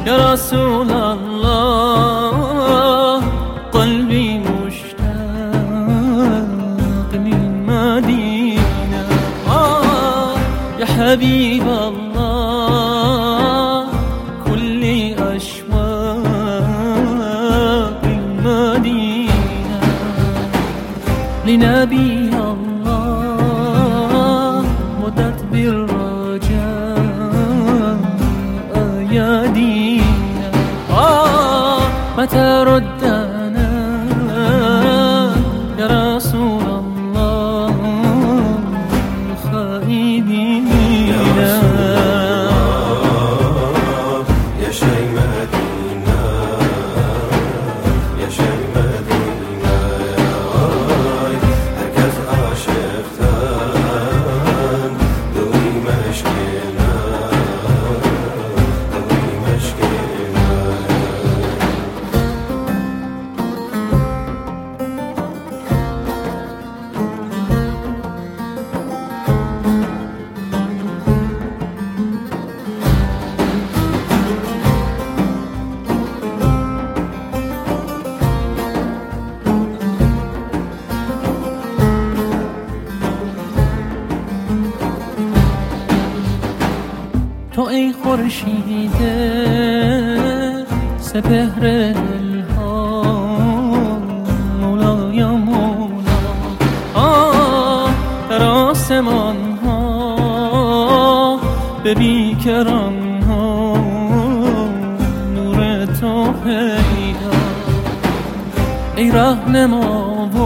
يا رسول الله قلبي مشتاق للمدينة يا حبيب الله كل أشواق المدينة لنبي الله مدت بالرجاء يا دينا متى ردنا يا رسول الله خائبين يا رسول الله يا شي مدينة يا شي مدينة هركز عاشقتن دوي مشكلة دوي مشكلة تو ای خورشید سپهر الهام مولا یا مولا در آسمان ها به بیکران ها نور تو پیدا ای رهنما و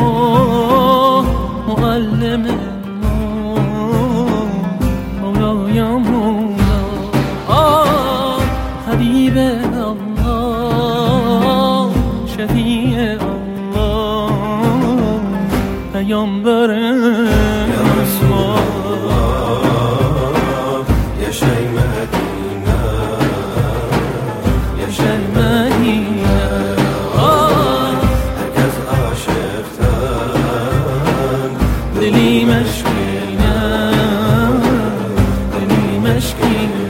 معلم مولا یا مولا حبیب الله شفیع الله پیامبر يا رسول الله يا شي مدينة يا شي مدينة هركز عاشقتن دلی مشکینه دلی مشکینه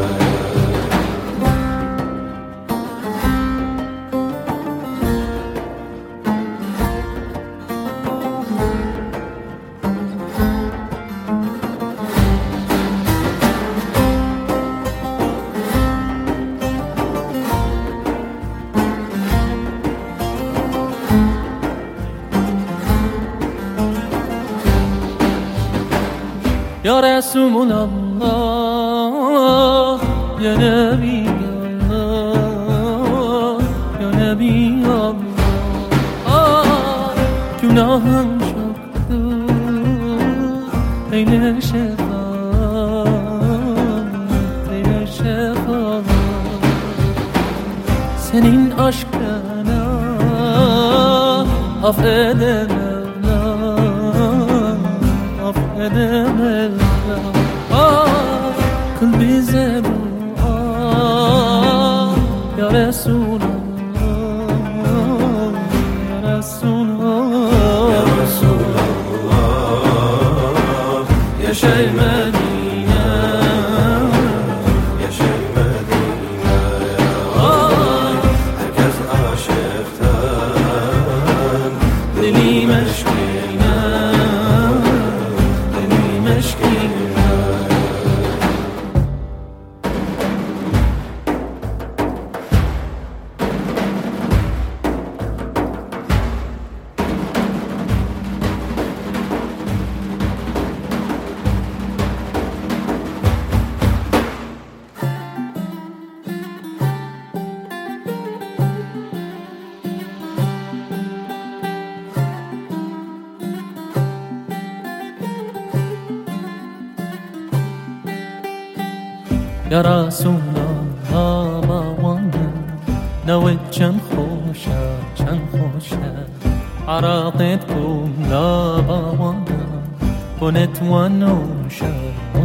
يا رسول الله يا نبي الله يا نبي الله günahım çoktur eyle şefaat eyle şefaat senin aşkına affedemem affedemem kıl bize dua ya Resulallah ya Resulallah يا رسول الله يا شي مدينة يا شي مدينة هركز عاشقتن دلی مشكلة دلی مشكلة يا رسول الله باوانا نوت چند خوشه عراقت کن لا باوانا کنت ونوشه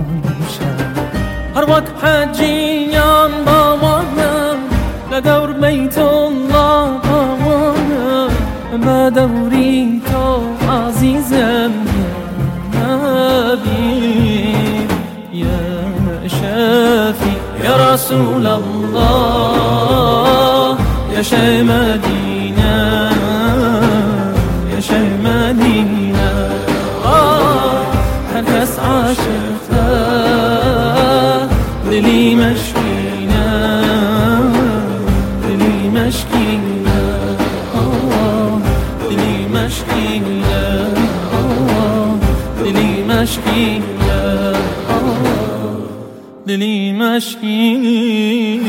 هر وقت حجیان باوانا لدور بیت الله باوانا ما دوری تو عزیزم یا نبی یا شفی یا رسول رسول الله يا شي مدينة يا شي مدينة هر کس عاشقته دلی مشکینه دلی مشکینه دلی مشکینه دلی مشکینه دلی مشکینه